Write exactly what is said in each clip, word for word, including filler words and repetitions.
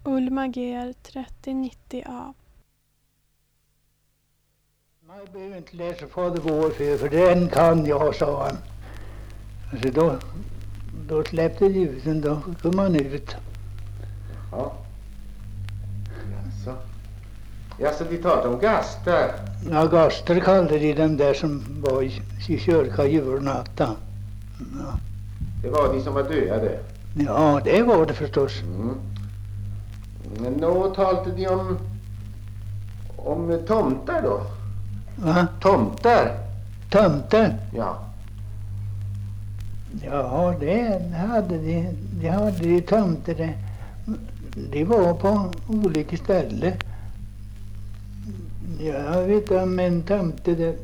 Ulma G R trettio nittio A. Man behöver inte läsa Fader vår för, för den kan jag, sa han. Alltså då, då släppte ljusen, då kom man ut. Jaha. Jaså. Jaså, de talade om gaster. Ja, gaster kallade de dem där som var i, i kyrka julnatta. Ja. Det var de som var döda. Ja, det var det förstås. Mm. Men då talade de om, om tomtar då. Va? Tomtar? Tomtar? Ja. Ja, det hade de. De hade de tomter. De, de var på olika ställen. Jag vet om en tomte. Det,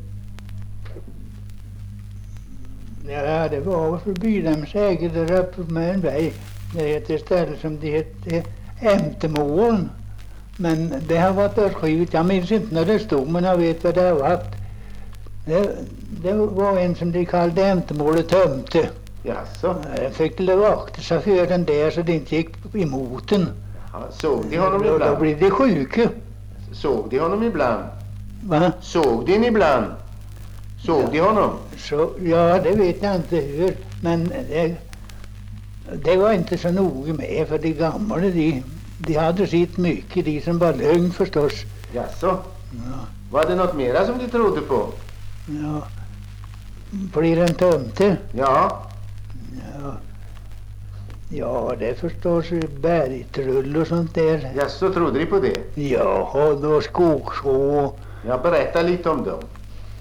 ja, det var förbi dem säkert där uppe med en väg. Det heter ställe som det heter Ämtemålen. Men det har varit örskyvet. Jag minns inte när det stod, men jag vet vad det har varit. Det, det var en som de kallade Ämtemålet Tomte. Jaså? Jag fick vakta sig för den där så det inte gick emot den. Ja, såg de honom Då, ibland? då blev de sjuka. Såg de honom ibland? Va? Såg de ibland? Såg Ja. de honom? Så, ja, det vet jag inte hur. Men det, det var inte så noga med, för de gamla, de, de hade sitt mycket, de som var lögn förstås. Jaså? Ja, Var det något mera som de trodde på? ja. Blir en tomte? Ja. Ja, ja det förstås bergtrull och sånt där. Jaså, trodde de på det? Ja, då skogsrå. Jag berättar lite om dem.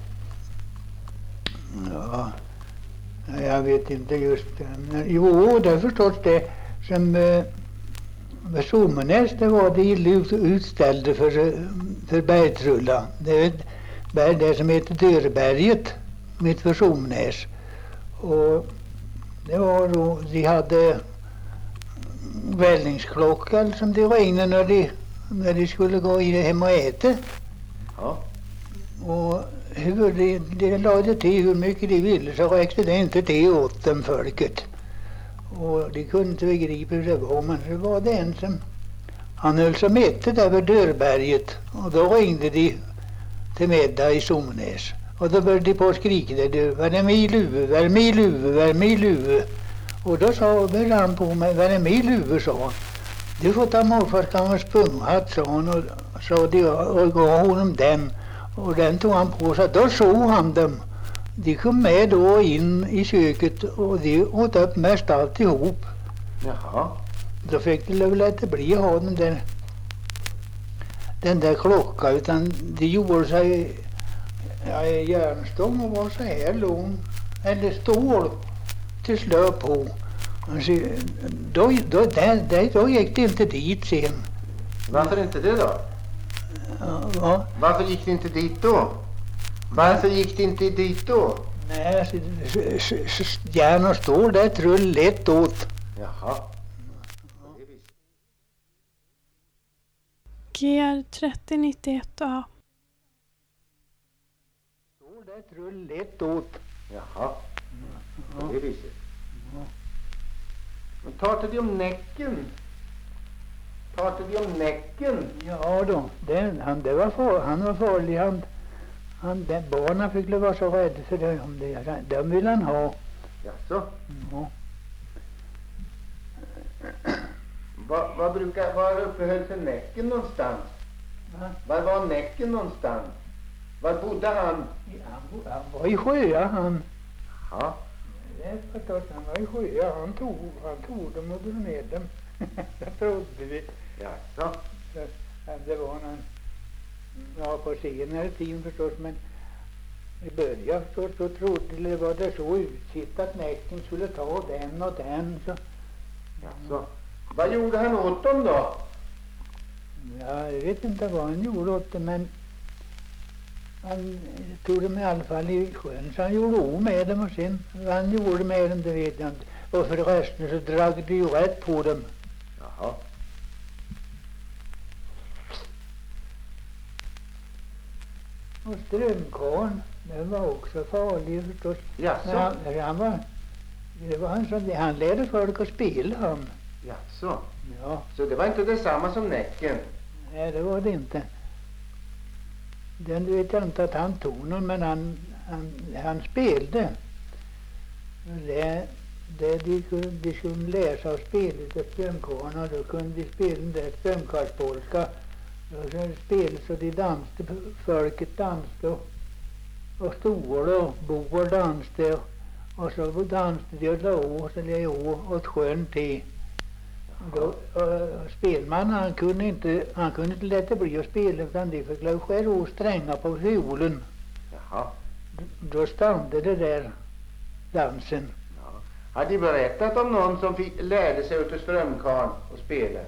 Ja, jag vet inte just det. Men, jo, det är förstås det som eh, med Sommenäs, det var det ut, utställde för, för bergtrulla. Det är ett berg där som heter Dörberget mitt för Sommenäs. Och det var då, de hade vällningsklockan som de ringde när de, när de skulle gå in hem och äta. Ja. Och hur de, de lade till hur mycket de ville så räckte det inte till åt dem folket. Och de kunde inte begripa hur det var, men så var det en som han höll som hette där vid Dörberget. Och då ringde de till middag i Sommenäs. Och då började de på att skrika där, var det min luve, var det min luve, var det min luve. Och då sa började han på mig, var det min luve, sa han. Du får ta morfars gamla spunghatt, sa han, och sa de och gav honom den. Och den tog han på sig. Då såg han dem. De kom med då in i köket och de åt upp mest alltihop. Jaha. Då fick de lov att det bli att ha den där, den där klockan. Utan de gjorde sig ja, järnstång och var så här lång. Eller stål till slö på. Alltså, då, då, där, där, då gick det inte dit sen. Varför inte det då? Ja, Varför gick det inte dit då? Varför gick det inte dit då? nej, alltså, s- s- s- järn och stål, där trull lätt åt. Jaha. G R trettio nittioett A. Stål, där trull lätt åt. Jaha. På det viset. Men talade de om näcken? Talade de om näcken? Ja då, den, han, det var far, han var farlig. Han, han, den, barnen fick vara så rädda för det. Om det. Den ville han ha. Jaså? Ja. Var, var brukar, var uppehöll sig näcken någonstans? Va? Var var näcken någonstans? Var bodde han? Han, bo- han var i sjö, han. Ja. Det är förstås, han var i sjö. Han tog, han tog dem och drog ner dem. Det trodde vi. Jaså? Så, ja, det var någon, ja på senare tid förstås, men i början förstås så trodde det var det så utsitt att näcken skulle ta den och den. Så, Jaså? Vad gjorde han åt dem då? ja, jag vet inte vad han gjorde åt det, men han tog dem i alla fall i sjön, så han gjorde om med dem och sen vad han gjorde med dem, det vet jag inte. Och för resten så drog det ju rätt på dem. Jaha. Och strömkarn, den var också farlig förstås. Jaså? Men han, han var, det var han som, han lärde folk att spela han. Jaså? Ja, Så det var inte detsamma som Näcken? nej det var det inte. Den vet jag inte att han tog någon, men han, han, han spelade. Det, det, de, kunde, de skulle läsa och spela utav strömkarlarna, då kunde de spela den där strömkarlspolska. Då kunde de spela så de dansade, folket dansade och, och stod och bor dansade och, och så dansade de och la å, så la å åt sjön till. Då, uh, spelman han kunde inte han kunde inte lätta bli att spela, utan det fick lov skära å stränga på fiolen. Jaha. Då stannade det där dansen. Ja. Har de berättat om någon som fick, lärde sig utav strömkarn och spela?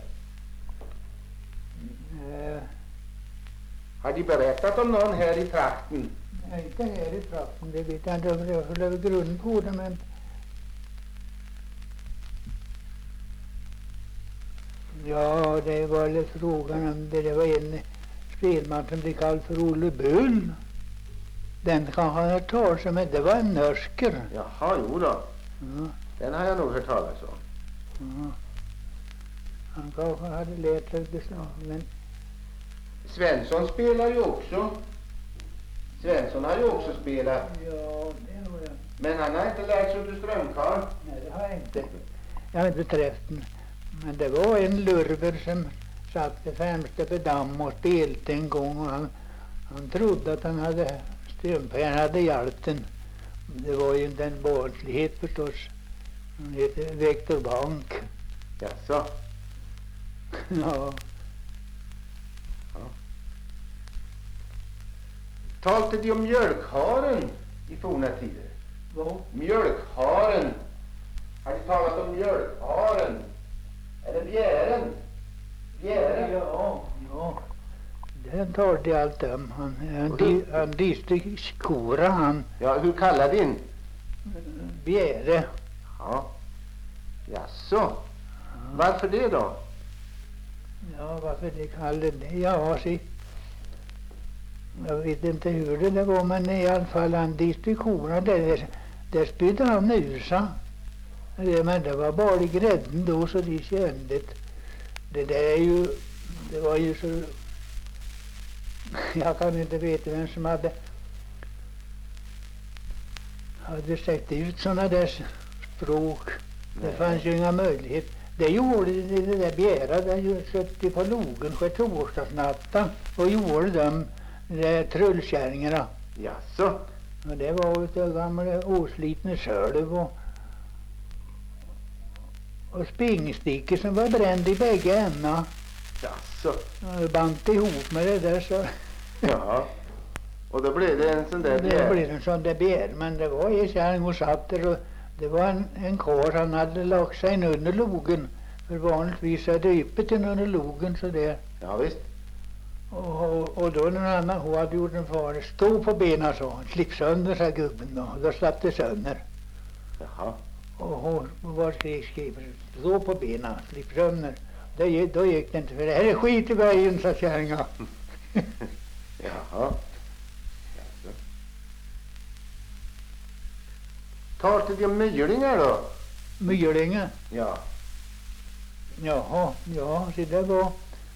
Uh, Har de berättat om någon här i trakten? nej, inte här i trakten, det vet jag inte om jag får lägga grund på det, men ja, det var väl frågan om det. Det var en spelman som blev kallad för Olle Bull. Den kanske han har talat om, men det var en norsker. Jaha, jo då. Ja, Den har jag nog hört talas om. ja. Han kanske hade lärt sig det så, men Svensson spelar ju också. Svensson har ju också spelat. ja, det har jag. Men han har inte lärt sig utav strömkarn. Nej, det har jag inte. Jag har inte träffat den. Men det var en lurver som satt det främsta på damm och spelade en gång, och han, han trodde att han hade strömkarn hade hjälpt den. Det var ju den barnslighet förstås. Han heter Viktor Bank. Jaså? Ja. Talte de om mjölkharen i forna tider? Vad? Mjölkharen. Har de talat om mjölkharen? Eller bjären? Bjären? Ja, ja. Den tar det allt om. Han, han, di, han diste skora, han Ja, hur kallar din? bjäre. Ja. Jaså? Varför det då? Ja, varför det kallar det? Ja, se. Jag vet inte hur det där var, men i alla fall han diste korna där, där spydde han ur sig. Det, men det var bara i grädden då, så de kände det. Det där är ju, det var ju så, jag kan inte veta vem som hade hade sett ut sådana där språk. Det Nej. fanns ju inga möjligheter. Det gjorde det, det där bjära, där ju satt på logen på torsdagsnatten och gjorde de där trullkärringarna. Jaså? Och det var utav gamla oslitna sölv och, och springstickor som var bränd i bägge ämna. Jaså? Och bant ihop med det där så Ja. Och då blev det en sån där det bjär. blev en sån där bjär. Men det var en kärring och satt där, och det var en, en karl, han hade lagt sig in under logen. För vanligtvis är det yppet in under logen så där. Ja, visst. Och, och, och då när annan hon hade gjort en far, stå på benen, sa han, slipp sönder, sa gubben då. Då slapp det sönder. Jaha. Och hon var skriven, stå på benen, slipp sönder. Då, gick- då gick det inte, för det här är skit i vägen, sa kärringen. Jaha. Jaså. Talte de om mylingar då? Myrlinge. Ja. Jaha, ja, så det var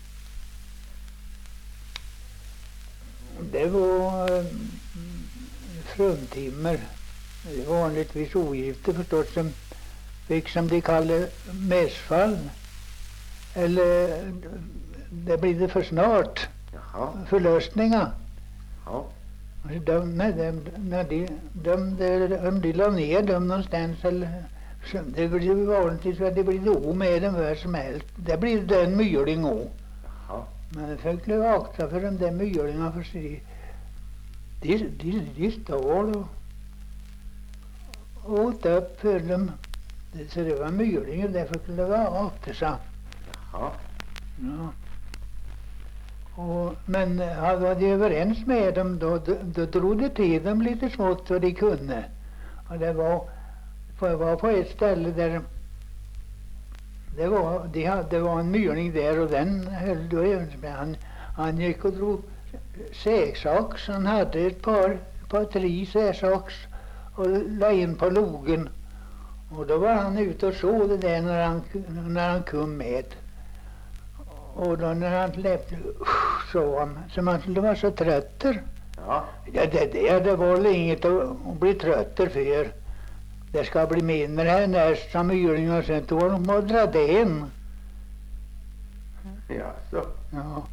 det var mm, fruntimmer. Det är vanligtvis ogifta förstås, som fick, som de kallar, missfall. Eller det blir det för snart. Jaha. Förlösningar. Ja. Alltså de, när de, när de, de, de, om de la ner dem någonstans, eller så, det blir vanligtvis att det blir o med dem var som helst. Det blir det en myling o. Jaha. Men jag fick lov akta för de där mylingarna, för sig. De, de, de stal och åt upp för dem. Det- Så det var mylingar, det fick lov akta sig. Jaha. Ja. Och, men var de överens med dem, då, då, då drog det till dem lite smått vad de kunde. Och det var, det var på ett ställe där det var, de hade, det var en myling där, och den höll då även med. Han, han gick och drog säksax. Han hade ett par, ett par tre säksax och la in på logen. Och då var han ute och såg det där när han, när han kom med. Och då när han släppte så han som han skulle vara så trötter. Ja. Ja, det, det, det var väl inget att, att bli trötter för. Det ska bli mindre här nästa myring och sen tog de och dra det in. Ja, så. Ja.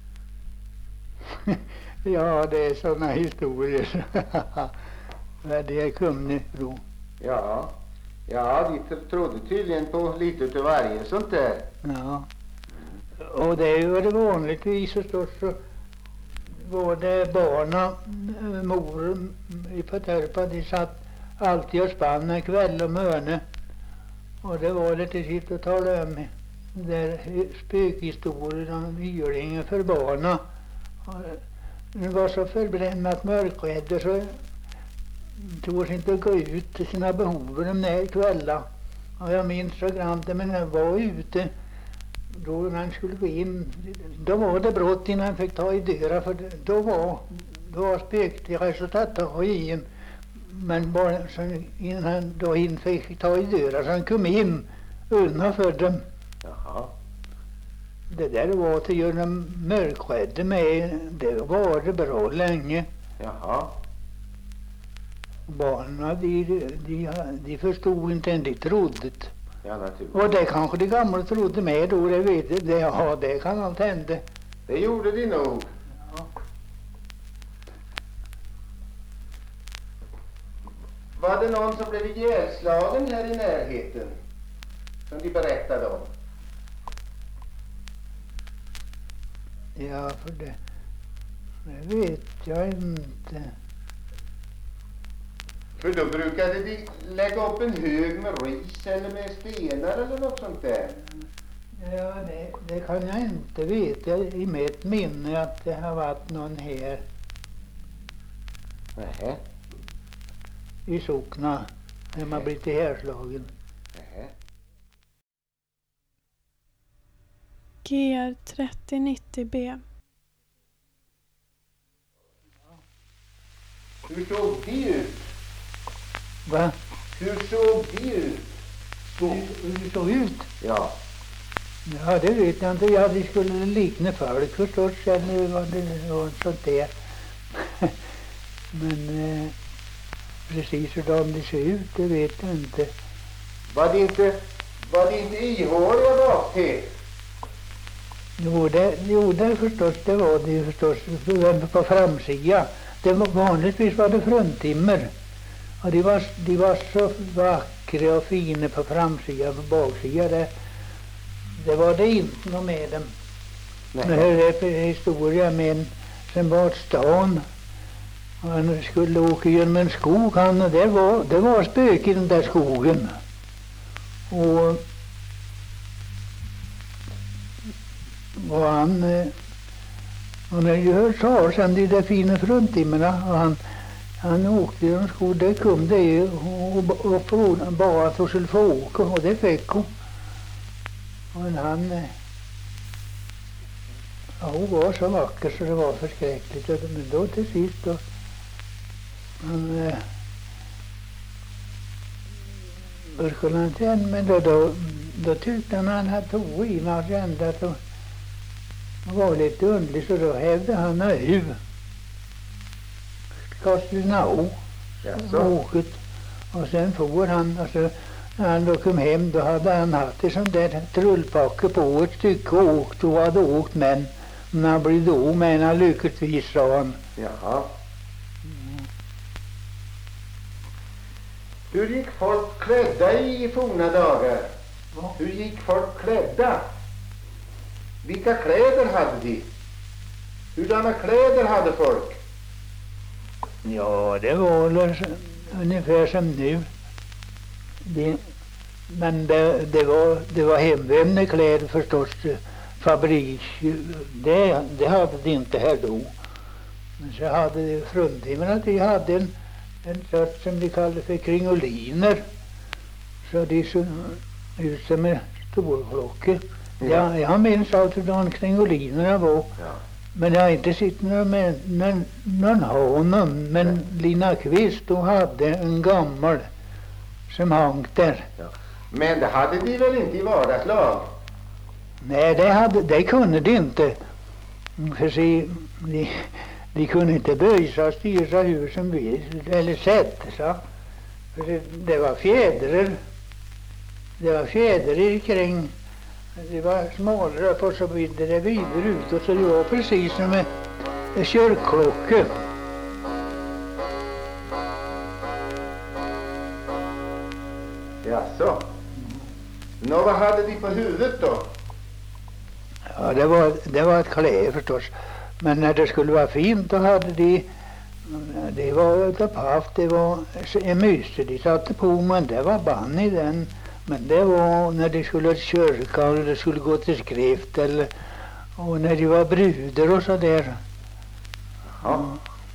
Ja, det är sådana historier. Vad det kom nu då. Ja. Ja, de trodde tydligen på lite utav varje sånt där. Ja. Och det är ju det vanligtvis förstås så var det barna, mor i Paterpa, de satt alltid och spann en kväll och möne. Och det var det till sitt att tala om där spökhistorier om Yringen för barna. Det var så förbrännat mörkrädda så tog sig inte att gå ut till sina behov de där kvällar. Och jag minns så grant det, men jag var ute då när han skulle gå in, då var det brott innan han fick ta i dörra, för då var, då var spökt resultat att ha i en. Men bara så innan han då in fick ta i dörra så han kom in undan för dem. Jaha. Det där var till att göra dem mörkrädda med, det var det bra länge. Jaha. Barnen de, de, de förstod inte än, de trodde det. Ja, naturligtvis. Och det kanske de gamla trodde med då, det vet jag. Det, ja, det kan allt hända. Det gjorde de nog. Ja. Var det någon som blev ihjälslagen här i närheten? Som de berättade om? Ja, för det, det vet jag inte. För då brukade de lägga upp en hög med ris eller med stenar eller något sånt där. Ja, det, det kan jag inte veta i mitt minne att det har varit någon här Nähä. i sockna när man blivit ihjälslagen. Nähä. G R trettio nittio B. Hur såg de ut? Va? Hur såg de ut? Hur, hur det såg ut? Ja. Ja, det vet jag inte. Ja, det skulle likna folk förstås eller vad det var sånt där. Men eh, precis hur de ser ut, det vet jag inte. Var det inte, var det inte ihåliga bak till? Jo, det, jo, det förstås, det var det förstås på framsidan. Det var, vanligtvis var det fruntimmer. Och de var, de var så vackra och fina på framsidan och på baksidan. Det, det var det inte något med dem. Nej. Men det är en historia med en som var åt stan. Och han skulle åka genom en skog. Han, och det, var, det var spök i den där skogen. Och, och han... eh, Han hade ju hört talas om de där fina fruntimmerna och han, han åkte genom skog. Det kom det ju och, och, och bara att hon skulle få åka och det fick hon. Men han, eh, ja, hon var så vacker så det var förskräckligt. Men då till sist då, han, eh, då skulle han sen, men då, då, då tyckte han han hade tog i och kände att då, det var lite underligt så då hävde han av. Kastade av åket. Och sen får han, alltså, när han då kom hem då hade han haft ett sånt där trullpacke på ett stycke åkt och hade åkt men när han blev då men han lyckligtvis sa han. Jaha. Mm. Hur gick folk klädda i forna dagar? Ja. Hur gick folk klädda? Vilka kläder hade de? Hurdana kläder hade folk? Ja, det var väl ungefär som nu. Det, men det, det var, det var hemvävda kläder förstås. Fabrik, det, det hade de inte här då. Men så hade de fruntimmerna, de hade en, en sort som de kallade för kringoliner. Så de såg ut som en storklockor. Ja. Ja, jag minns allt hur de kringolinerna var. Ja. Men jag har inte sett någon, med, någon, någon honom. Men Nej. Lina Kvist hon hade en gammal som hang där. Ja. Men det hade de väl inte i vardagslag? Nej, det, hade, det kunde de inte. För se, de, de kunde inte böja och styra hur som vi, eller sätta sig. För det, det var fjädrar. Det var fjädrar kring. Det var smalare upp och så vidde det vidare utåt. Så det var precis som en, en kyrkklocka. Jaså? Nå, vad hade de på huvudet då? Ja, det var, det var ett kläde förstås. Men när det skulle vara fint då hade de, det var utav paff, det var en myse de satte på, men det var bann i den. Men det var när de skulle till kyrka eller det skulle gå till skrift eller och när de var brudar och så där. Ja.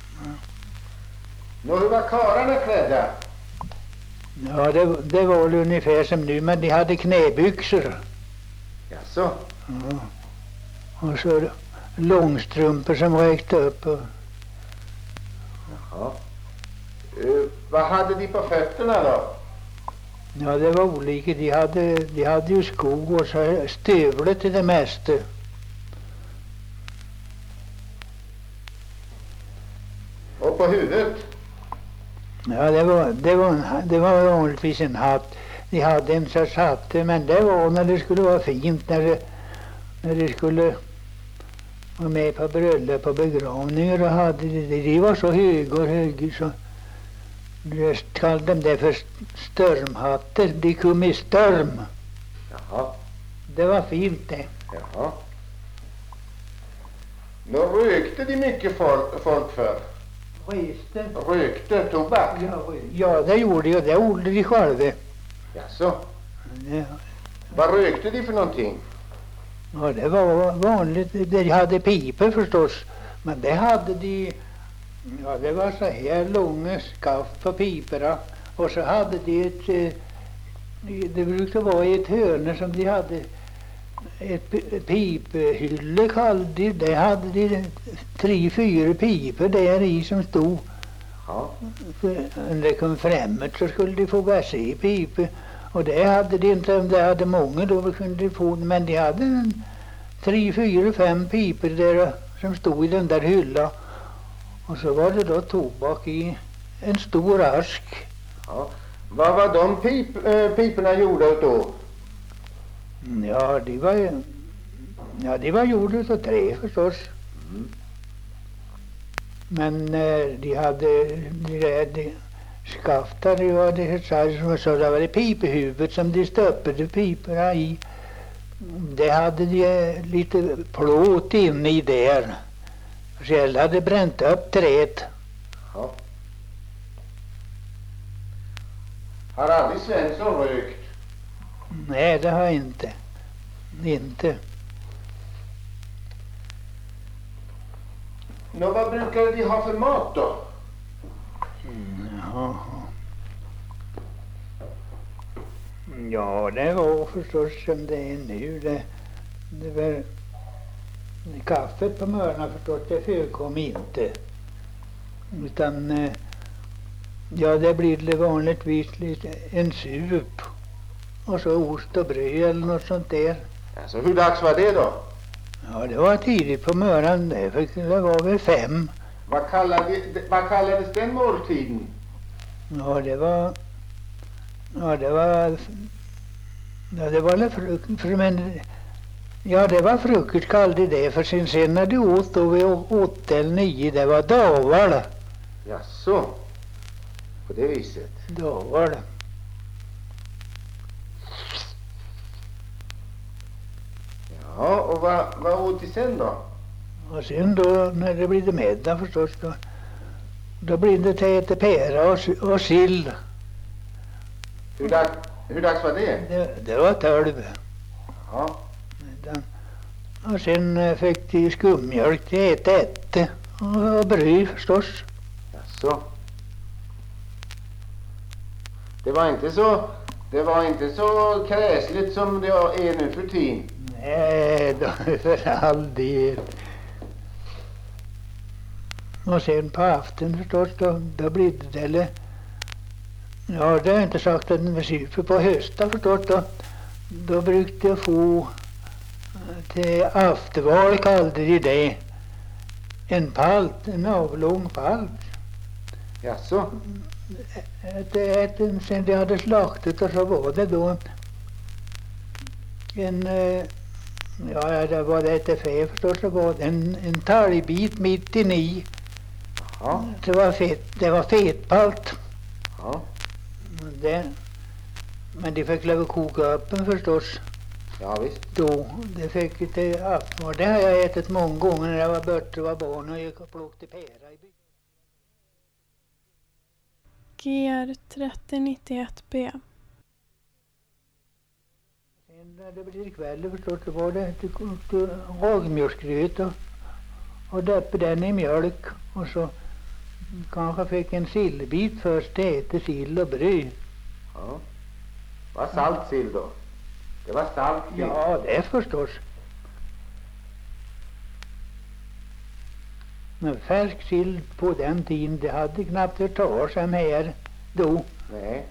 Nå, hur var karlarna klädda? Ja, det, det var väl ungefär som nu, men de hade knäbyxor. Jaså? Ja. Och så långstrumpor som räckte upp. Och, Jaha. Uh, vad hade de på fötterna då? ja, det var olika. De hade, de hade ju skor och så stövlar till det mesta. Och på huvudet? Ja, det var, det var, en, det var vanligtvis en hatt. De hade en sorts hatt, men det var när det skulle vara fint, när det, när det skulle vara med på bröllop och begravningar. Och hade de, de var så höga och höga så det kallade de det för stormhattar. De kom i storm. Jaha. Det var fint det. Jaha. Nå, rökte de mycket folk, folk för? Reste? Rökte tobak? Ja, ja, det gjorde jag. Det gjorde de själva. Jaså? Ja. Vad rökte de för någonting? Ja, det var vanligt. De hade pipor förstås. Men det hade de, ja, det var så här långa skaft på piporna. Och så hade de ett, eh, det brukade vara i ett hörne som de hade ett p- piphylle kallade de. Det hade de tre, fyra pipor där i som stod. Ja. För när det kom framåt så skulle de få bära i pipor. Och det hade de inte, om de hade många då kunde de få, men de hade en, tre, fyra, fem pipor där som stod i den där hyllan. Och så var det då tobak i en stor ask. Ja. Vad var de pip, äh, piporna gjorda då? Ja, de var ju, ja, de var gjorda av trä förstås. Mm. Men eh, de hade de där de skaftar, det var det så, så det var det pipehuvudet som de stöppade piporna i. Det hade de lite plåt inne i där. Själv hade bränt upp träet. Ja. Har aldrig Svensson rökt? Nej, det har jag inte. Inte. Nå, vad brukade de ha för mat då? Jaha. Ja, det var förstås som det är nu. Det, det var, kaffet på morgonen förstås, det förekom inte. Utan, eh, ja, det blir det vanligtvis lite en sup. Och så ost och bröd eller något sånt där. Alltså, hur dags var det då? Ja, det var tidigt på morgonen. Det, för det var väl fem. Vad, kallade, vad kallades den måltiden? Ja, det var... Ja, det var... Ja, det var väl frukost. Men, ja, det var frukost kallade det. För sen, sen när du åt då vid åtta eller nio, det var davar. Jaså? På det viset? Davar. Ja, och vad, vad åt de sen då? Och sen då, när det blev middag förstås, då, då blev det till äta pära och, och sill. Hur, dag, hur dags var det? Det, det var tolv. Ja. Och sen eh, fick de skummjölk till äta ätte och, och bröd förstås. Jaså? Det var inte så, det var inte så kräsligt som det är nu för tiden. Nej, då, för all del. Och sen på afton förstås, då, då blir det eller Ja, det har jag inte sagt att den var sur. För på hösten förstås då, då brukade jag få till afterval kallade de det. En palt, en avlång palt. Jaså? Ett, ett, sen de hade slaktat och så var det då en, eh, ja det var det ett fä förstås, så var det en, en talgbit mitt i ni. Ja. Det var fett, det var fetpalt. Ja. Det, men de fick lov att koka upp den förstås. Ja visst. Då, det fick jag till afton. Det har jag ätit många gånger när jag var bort och var barn och gick och plockade pära i byn. G R trettio nittioett B. Sen när det blev kväll förstås, så var det till ragmjölksgröt och, och döpte den i mjölk. Och så kanske fick en sillbit först, till äta sill och bröd. Ja. Vad salt sill då? Det var salt sill. Ja, det förstås. Men färsk sill på den tiden, det hade knappt hört talas om här då. Nej.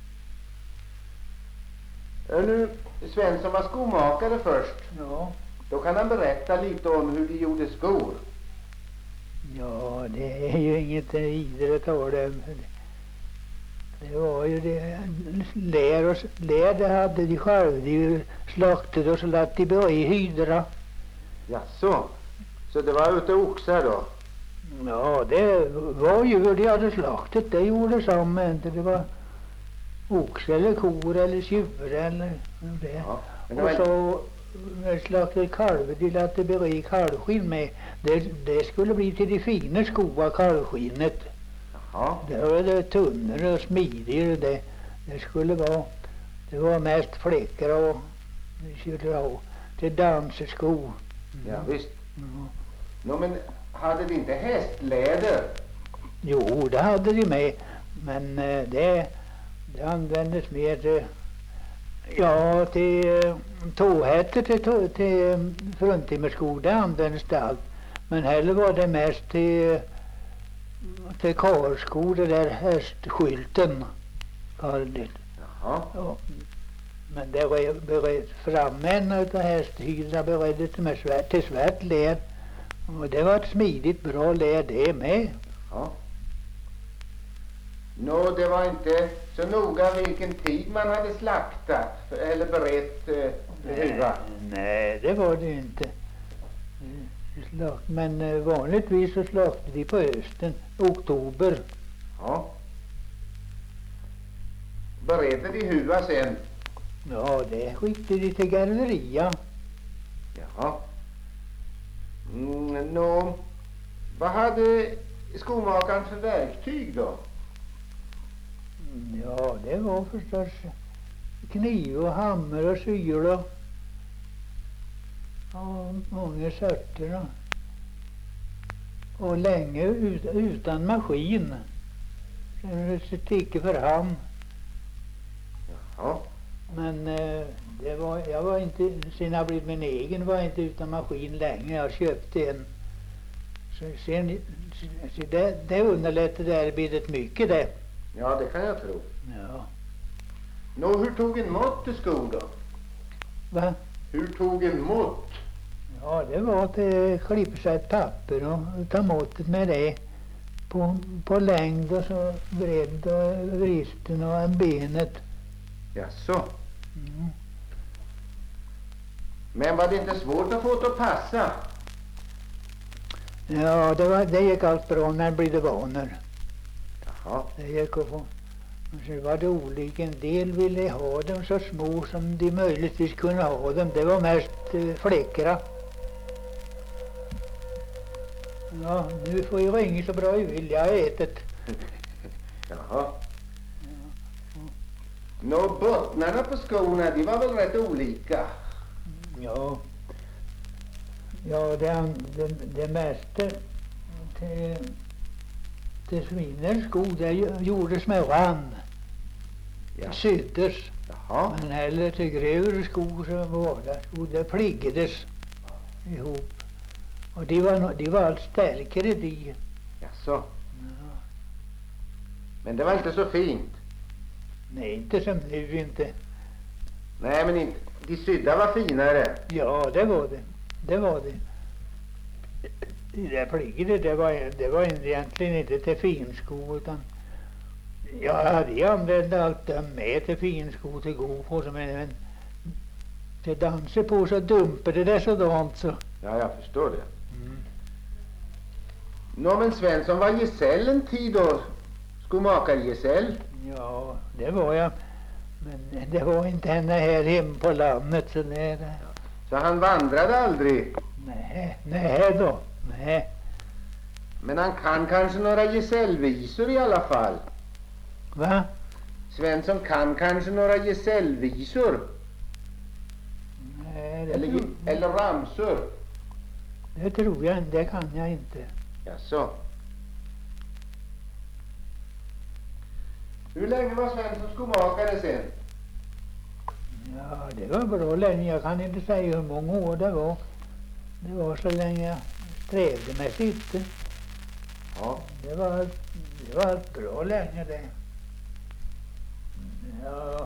Hör nu, Svensson var skomakare först. Ja. Då kan han berätta lite om hur de gjorde skor. Ja, det är ju inget vidare att tala om. Det var ju det, lär och lär det hade de själva, de slaktade och så lät de börja i hydra. Jaså? Så det var ute oxar då? Ja, det var djur de hade slaktat, det gjorde samma, inte det var ox eller kor eller tjur eller det. Ja, men det Och var så när de slaktade kalv, de lät det börja i kalvskinn med. Det, det skulle bli till de fina skor, kalvskinnet. Jaha. Det var det tunnare och smidigare. Det, det skulle vara, det var mest fläckar och vi skulle ha till danseskor. Ja visst. Ja. Nå men hade de inte hästläder? Jo, det hade de med. Men eh, det, det användes mer till, ja, till eh, tåhätter till, tå- till eh, fruntimmerskor. Det användes det allt. Men heller var det mest till till karskor, det där hästskylten kallade. Jaha. Ja. Men det var beredd framme utav hästhydra beredde till, med svär, till svart led. Och det var ett smidigt bra led det med. Ja. Nå, det var inte så noga vilken tid man hade slaktat eller berett eh, huva. Nej, det var det inte. Slakt, men eh, vanligtvis så slaktade de på hösten, oktober. Ja. Beredde de huva sen? Ja, det skickade de till garderia. Jaha. Mm, nå, vad hade skomakaren för verktyg då? Mm, Ja, det var förstås kniv och hammare och syl och ja, många sorter. Och, och länge ut, utan maskin. Sen sticker för hand. Ja. Men eh, det var, jag var inte, sen jag blivit min egen var jag inte utan maskin länge. Jag köpte en. Så, sen, så det, det underlättade arbetet mycket det. Ja, det kan jag tro. Ja. Nå, hur tog en mått till skor då? Va? Hur tog en mått? Ja, det var att klippa sig ett papper och ta måttet med det på, på längd och så bredd och vristen och benet. Jaså? Mm. Men var det inte svårt att få det att passa? Ja, det, var, det gick allt bra när det blev vanor. Jaha. Det gick att få. Och så var det olika. En del ville ha dem så små som de möjligtvis kunde ha dem. Det var mest eh, fläckra. Ja, nu får jag ringa så bra jag vill. Jag har ätit. Jaha. Nå, bottnarna på skorna, de var väl rätt olika? Ja, ja det, an- det, det mesta till, till svinens sko det gj- gjordes med rann. Ja. Syddes. Jaha. Men heller till grövre skor som vardagsskor det pliggades ihop. Och de var, no- de var allt starkare de. Jaså. Ja. Men det var inte så fint. Nej, inte som nu inte. Nej, men inte. De sydda var finare. Ja, det var det. Det var det. Det där plygget, det var, det var egentligen inte till finsko utan ja, vi använde allt det med till finsko till gå på som en till danser på så dumpade det sådant så. Ja, jag förstår det. Mm. Nå, men Svensson var gesäll en tid då. Skomakargesäll. Ja, det var jag. Men det var inte henne här hemma på landet så det. Så han vandrade aldrig. Nej, nej då. Nej. Men han kan kanske några gesällvisor i alla fall. Va? Svensson kan kanske några gesällvisor. Nej, det, Eller, tror, eller ramsor. det tror jag inte. Det kan jag inte. Jaså. Hur länge var Svensson skomakare sen? Ja, det var bra länge. Jag kan inte säga hur många år det var. Det var så länge jag strävde med sitt. Ja. Det var, det var ett bra länge det. Ja.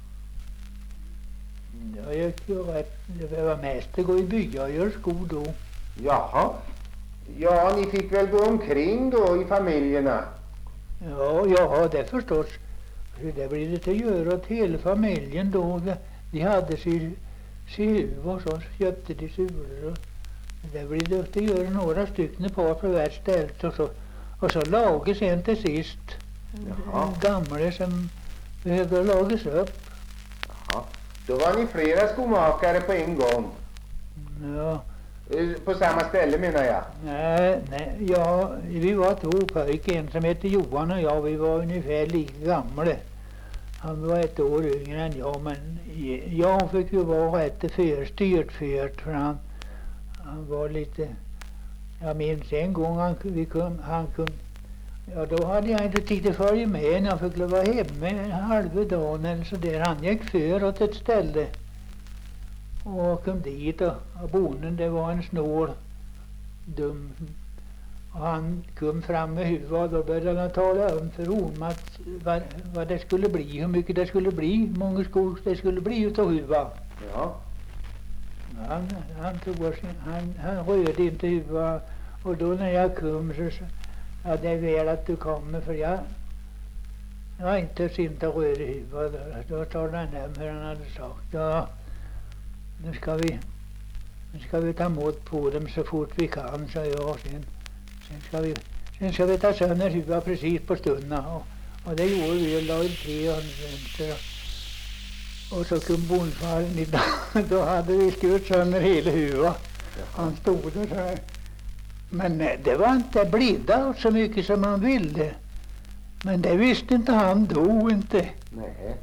Jag gick ju rätt. Det var mest att gå i bygga och göra skor då. Jaha. Ja, ni fick väl gå omkring då i familjerna? Ja, ja, det förstås. Det blir det att göra åt hela familjen då. De hade sin huv och så köpte de sulor. Det blir det att göra några stycken par på hvert ställt och så, och så lagas en till sist. Jaha. Gamla som behövde lagas upp. Jaha. Då var ni flera skomakare på en gång. Ja, Eh, På samma ställe menar jag. nej, nej, ja, vi var två pojkar, en som hette Johan och jag, vi var ungefär lika gamla. Han var ett år yngre än jag, men jag fick ju vara rätt för styrt för för han, han var lite, jag minns en gång han, vi kom, han kom, ja då hade jag inte tid att följa med när jag fick vara hemma halva dagen eller så där. Han gick för åt ett ställe och kom dit och, och bonden det var en snål dum och han kom fram med huvudet och då började han tala om för honom att vad, vad det skulle bli, hur mycket det skulle bli, hur många skor det skulle bli utav huvudet. Ja. Han, han tog oss, han, han rörde inte huvudet och då när jag kom så sa ja, det är väl att du kommer för jag jag har inte inte röra huvudet. Då talade han om hur han hade sagt ja, nu ska vi nu ska vi ta emot på dem så fort vi kan, sa jag. Sen, sen, ska vi, sen ska vi ta sönder huvudet precis på stunden och, och det gjorde vi och la in tre och, och så kom bondfallen då hade vi skurit sönder hela huvudet. Han stod där så här. Men det var inte blida så mycket som han ville. Men det visste inte han då inte. Nej.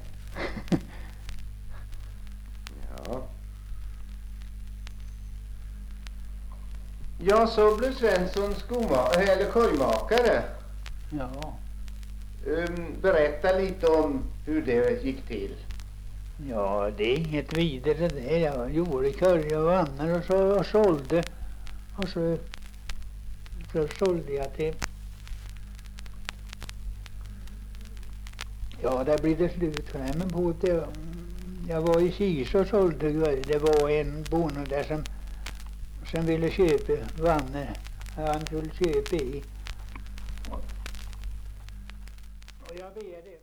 Ja. Ja, så blev Svensson skomakare eller korgmakare. Ja. Um, berätta lite om hur det gick till. Ja, det är inget vidare det. Jag gjorde korgar och vannar och så och sålde. Och så, så sålde jag till. Ja, där blir det slut för mig. Men på det, jag var i Kis och sålde. Det var en bonde där som, som ville köpa vannar. Han skulle köpa i. Och jag ber det.